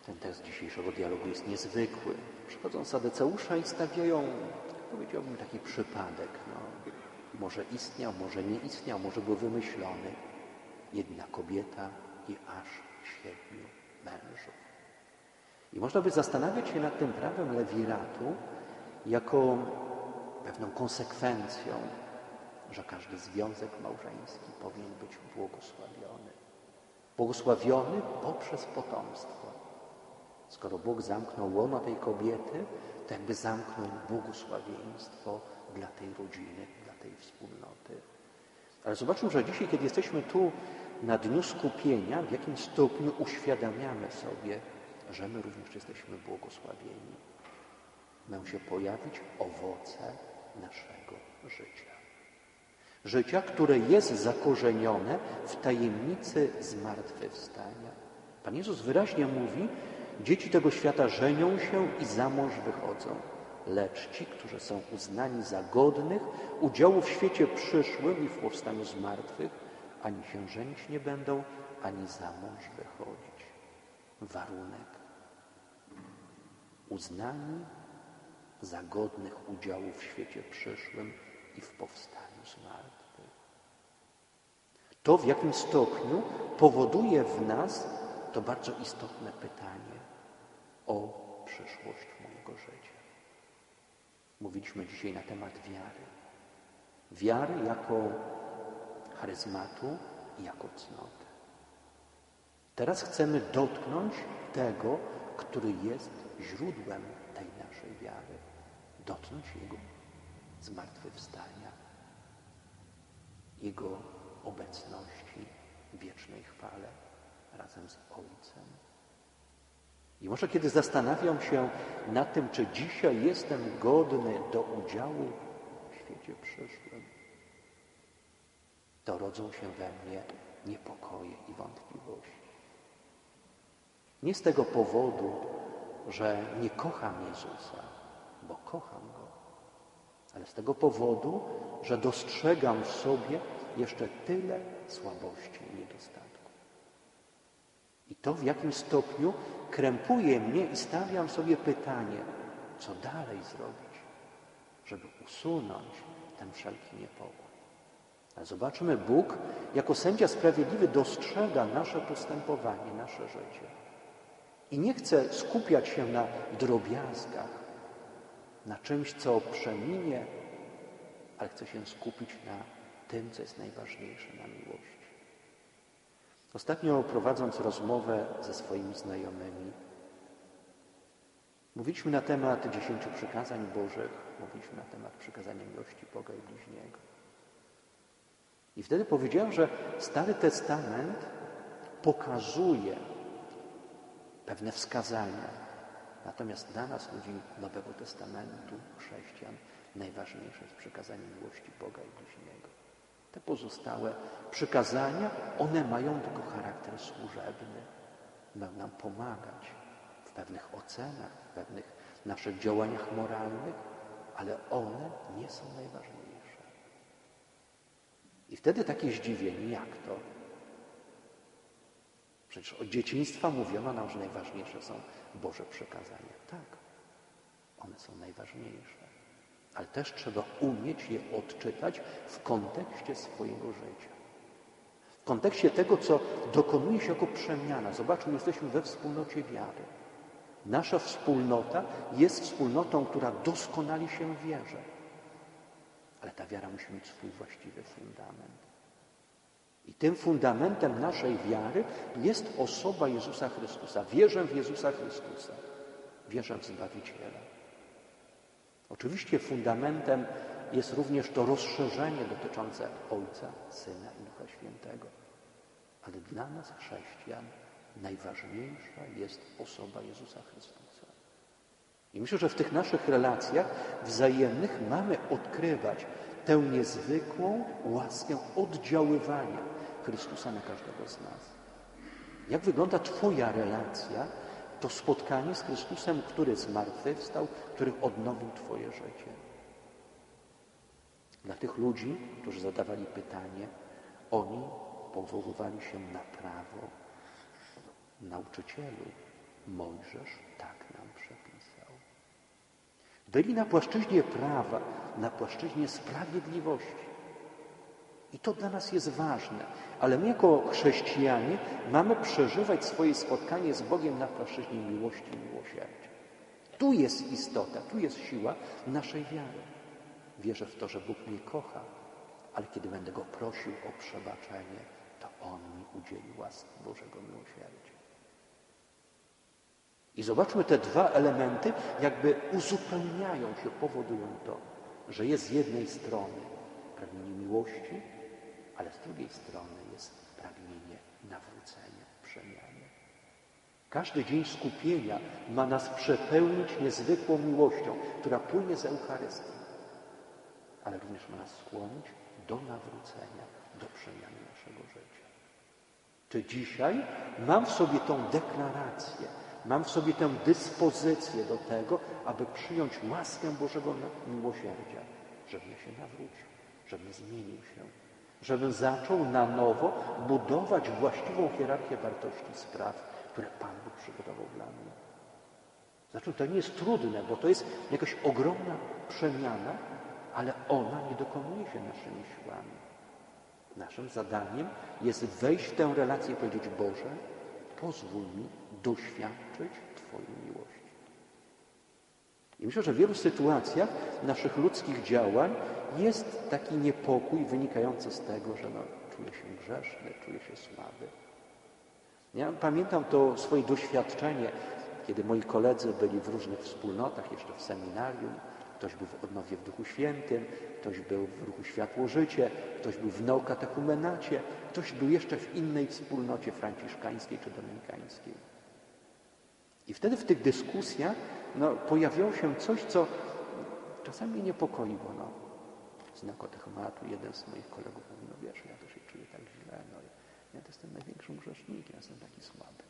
Ten tekst dzisiejszego dialogu jest niezwykły. Przychodzą Sadyceusza i stawiają, powiedziałbym, taki przypadek. Może istniał, może nie istniał, może był wymyślony. Jedna kobieta i aż 7 mężów. I można by zastanawiać się nad tym prawem lewiratu jako pewną konsekwencją, że każdy związek małżeński powinien być błogosławiony. Błogosławiony poprzez potomstwo. Skoro Bóg zamknął łono tej kobiety, to jakby zamknął błogosławieństwo dla tej rodziny, dla tej wspólnoty. Ale zobaczmy, że dzisiaj, kiedy jesteśmy tu na Dniu Skupienia, w jakim stopniu uświadamiamy sobie, że my również jesteśmy błogosławieni. Mają się pojawić owoce naszego życia. Życia, które jest zakorzenione w tajemnicy zmartwychwstania. Pan Jezus wyraźnie mówi, dzieci tego świata żenią się i za mąż wychodzą, lecz ci, którzy są uznani za godnych udziału w świecie przyszłym i w powstaniu z martwych, ani się żenić nie będą, ani za mąż wychodzić. Warunek. Uznani za godnych udziału w świecie przyszłym i w powstaniu z martwych. To, w jakim stopniu powoduje w nas to bardzo istotne pytanie o przyszłość mojego życia. Mówiliśmy dzisiaj na temat wiary. Wiary jako charyzmatu i jako cnoty. Teraz chcemy dotknąć tego, który jest źródłem tej naszej wiary. Dotknąć Jego zmartwychwstania, Jego obecności w wiecznej chwale razem z Ojcem. I może kiedy zastanawiam się nad tym, czy dzisiaj jestem godny do udziału w świecie przyszłym, to rodzą się we mnie niepokoje i wątpliwości. Nie z tego powodu, że nie kocham Jezusa, bo kocham Go, ale z tego powodu, że dostrzegam w sobie jeszcze tyle słabości i niedostatków. I to, w jakim stopniu krępuje mnie i stawiam sobie pytanie, co dalej zrobić, żeby usunąć ten wszelki niepokój. Ale zobaczmy, Bóg jako sędzia sprawiedliwy dostrzega nasze postępowanie, nasze życie. I nie chce skupiać się na drobiazgach, na czymś, co przeminie, ale chce się skupić na tym, co jest najważniejsze, na miłości. Ostatnio prowadząc rozmowę ze swoimi znajomymi, mówiliśmy na temat 10 przykazań Bożych, mówiliśmy na temat przykazania miłości Boga i bliźniego. I wtedy powiedziałem, że Stary Testament pokazuje pewne wskazania, natomiast dla nas, ludzi Nowego Testamentu, chrześcijan, najważniejsze jest przykazanie miłości Boga i bliźniego. Te pozostałe przykazania, one mają tylko charakter służebny. Mają nam pomagać w pewnych ocenach, w pewnych naszych działaniach moralnych, ale one nie są najważniejsze. I wtedy takie zdziwienie, jak to? Przecież od dzieciństwa mówiono nam, że najważniejsze są Boże przykazania. Tak, one są najważniejsze. Ale też trzeba umieć je odczytać w kontekście swojego życia. W kontekście tego, co dokonuje się jako przemiana. Zobaczmy, jesteśmy we wspólnocie wiary. Nasza wspólnota jest wspólnotą, która doskonali się w wierze. Ale ta wiara musi mieć swój właściwy fundament. I tym fundamentem naszej wiary jest osoba Jezusa Chrystusa. Wierzę w Jezusa Chrystusa. Wierzę w Zbawiciela. Oczywiście fundamentem jest również to rozszerzenie dotyczące Ojca, Syna i Ducha Świętego. Ale dla nas, chrześcijan, najważniejsza jest osoba Jezusa Chrystusa. I myślę, że w tych naszych relacjach wzajemnych mamy odkrywać tę niezwykłą łaskę oddziaływania Chrystusa na każdego z nas. Jak wygląda Twoja relacja, to spotkanie z Chrystusem, który zmartwychwstał, który odnowił Twoje życie? Dla tych ludzi, którzy zadawali pytanie, oni powoływali się na prawo. Nauczycielu, Mojżesz tak nam przepisał. Byli na płaszczyźnie prawa, na płaszczyźnie sprawiedliwości. I to dla nas jest ważne, ale my jako chrześcijanie mamy przeżywać swoje spotkanie z Bogiem na płaszczyźnie miłości i miłosierdzia. Tu jest istota, tu jest siła naszej wiary. Wierzę w to, że Bóg mnie kocha, ale kiedy będę Go prosił o przebaczenie, to On mi udzieli łaski Bożego miłosierdzia. I zobaczmy, te dwa elementy jakby uzupełniają się, powodują to, że jest z jednej strony pragnienie miłości, ale z drugiej strony jest pragnienie nawrócenia, przemiany. Każdy dzień skupienia ma nas przepełnić niezwykłą miłością, która płynie z Eucharystii, ale również ma nas skłonić do nawrócenia, do przemiany naszego życia. Czy dzisiaj mam w sobie tą deklarację, mam w sobie tę dyspozycję do tego, aby przyjąć łaskę Bożego miłosierdzia, żebym się nawrócił, żebym zmienił się, żebym zaczął na nowo budować właściwą hierarchię wartości spraw, które Pan Bóg przygotował dla mnie. Znaczy, to nie jest trudne, bo to jest jakaś ogromna przemiana, ale ona nie dokonuje się naszymi siłami. Naszym zadaniem jest wejść w tę relację i powiedzieć: Boże, pozwól mi doświadczyć Twojej miłości. I myślę, że w wielu sytuacjach naszych ludzkich działań jest taki niepokój wynikający z tego, że czuję się grzeszny, czuję się słaby. Ja pamiętam to swoje doświadczenie, kiedy moi koledzy byli w różnych wspólnotach, jeszcze w seminarium. Ktoś był w odnowie w Duchu Świętym, ktoś był w ruchu Światło-Życie, ktoś był w neokatechumenacie, ktoś był jeszcze w innej wspólnocie franciszkańskiej czy dominikańskiej. I wtedy w tych dyskusjach pojawiało się coś, co czasami mnie niepokoiło. Z neokatechumatu jeden z moich kolegów mówi: wiesz, ja to się czuję tak źle, ja to jestem największym grzesznikiem, jestem taki słaby.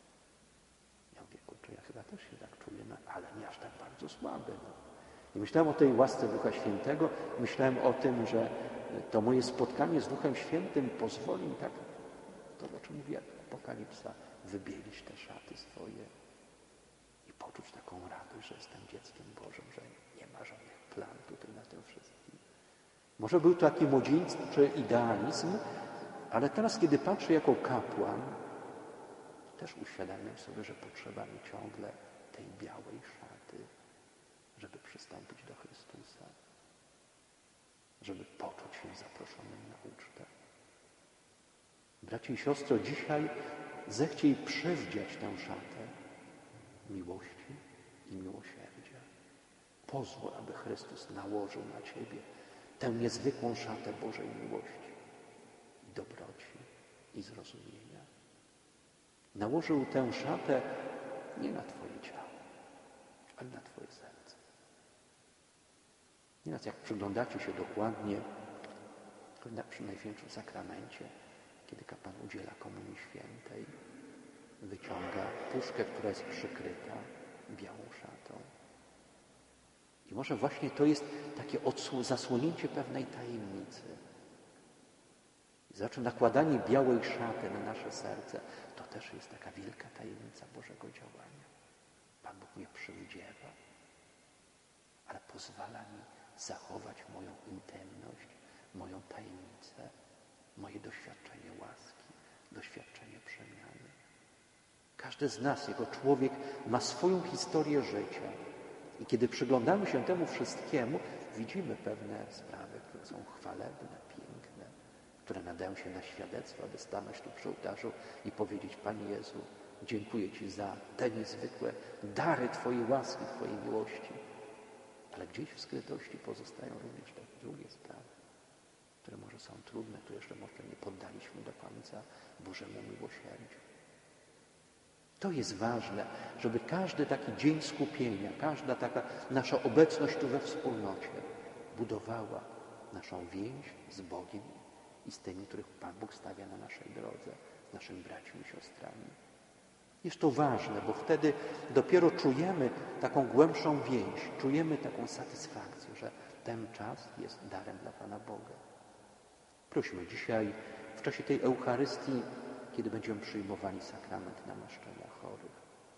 Ja mówię: kurczę, ja chyba też się tak czuję, ale nie aż tak bardzo słaby. I myślałem o tej łasce Ducha Świętego, myślałem o tym, że to moje spotkanie z Duchem Świętym pozwoli mi tak, to o czym mówi Apokalipsa, wybielić te szaty swoje i poczuć taką radość, że jestem dzieckiem Bożym, że nie ma żadnych plan tutaj na tym wszystkim. Może był to taki młodzieńczy idealizm, ale teraz, kiedy patrzę jako kapłan, też uświadamiam sobie, że potrzeba mi ciągle tej białej szaty, żeby przystąpić do Chrystusa, żeby poczuć się zaproszonym na ucztę. Bracie i siostro, dzisiaj zechciej przywdziać tę szatę miłości i miłosierdzia. Pozwól, aby Chrystus nałożył na ciebie tę niezwykłą szatę Bożej miłości i dobroci i zrozumienia. Nałożył tę szatę nie na twoje ciało, ale na twoje serce. Nieraz jak przyglądacie się dokładnie przy Najświętszym Sakramencie, kiedy kapłan udziela Komunii Świętej, wyciąga puszkę, która jest przykryta białą szatą. I może właśnie to jest takie zasłonięcie pewnej tajemnicy. Znaczy, nakładanie białej szaty na nasze serce to też jest taka wielka tajemnica Bożego działania. Pan Bóg mnie przywdziewa, ale pozwala mi zachować moją intymność, moją tajemnicę, moje doświadczenie łaski, doświadczenie przemiany. Każdy z nas, jako człowiek, ma swoją historię życia. I kiedy przyglądamy się temu wszystkiemu, widzimy pewne sprawy, które są chwalebne, piękne, które nadają się na świadectwo, aby stanąć tu przy ołtarzu i powiedzieć: Panie Jezu, dziękuję Ci za te niezwykłe dary Twojej łaski, Twojej miłości. Ale gdzieś w skrytości pozostają również te drugie sprawy, które może są trudne, które jeszcze może nie poddaliśmy do końca Bożemu miłosierdziu. To jest ważne, żeby każdy taki dzień skupienia, każda taka nasza obecność tu we wspólnocie budowała naszą więź z Bogiem i z tymi, których Pan Bóg stawia na naszej drodze, z naszymi braćmi i siostrami. Jest to ważne, bo wtedy dopiero czujemy taką głębszą więź, czujemy taką satysfakcję, że ten czas jest darem dla Pana Boga. Prośmy dzisiaj w czasie tej Eucharystii, kiedy będziemy przyjmowali sakrament namaszczenia chorych,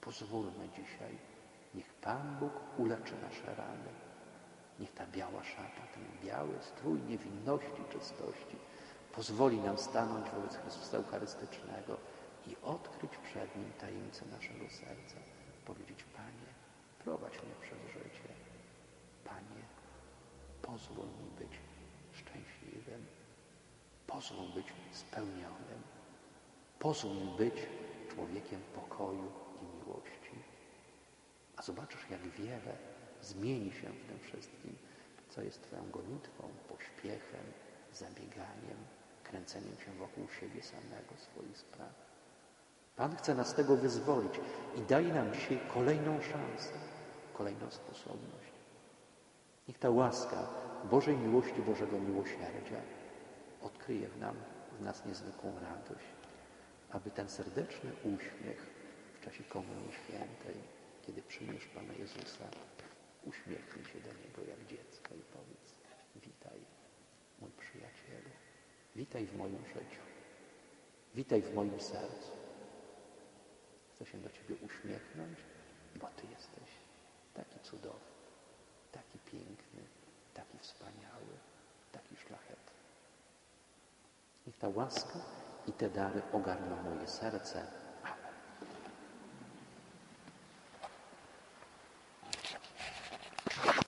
pozwólmy dzisiaj, niech Pan Bóg uleczy nasze rany. Niech ta biała szata, ten biały strój niewinności, czystości pozwoli nam stanąć wobec Chrystusa Eucharystycznego i odkryć przed Nim tajemnicę naszego serca. Powiedzieć: Panie, prowadź mnie przez życie. Panie, pozwól mi być szczęśliwym. Pozwól być spełnionym. Pozwól mi być człowiekiem pokoju i miłości. A zobaczysz, jak wiele zmieni się w tym wszystkim, co jest Twoją gonitwą, pośpiechem, zabieganiem, kręceniem się wokół siebie samego, swoich spraw. Pan chce nas z tego wyzwolić i daje nam dzisiaj kolejną szansę, kolejną sposobność. Niech ta łaska Bożej miłości, Bożego miłosierdzia odkryje w nas niezwykłą radość, aby ten serdeczny uśmiech w czasie Komunii Świętej, kiedy przyjmiesz Pana Jezusa, uśmiechnij się do Niego jak dziecko i powiedz: witaj, mój przyjacielu, witaj w moim życiu, witaj w moim sercu. Chcę się do Ciebie uśmiechnąć, bo Ty jesteś taki cudowny, taki piękny, taki wspaniały, taki szlachetny. Niech ta łaska i te dary ogarną moje serce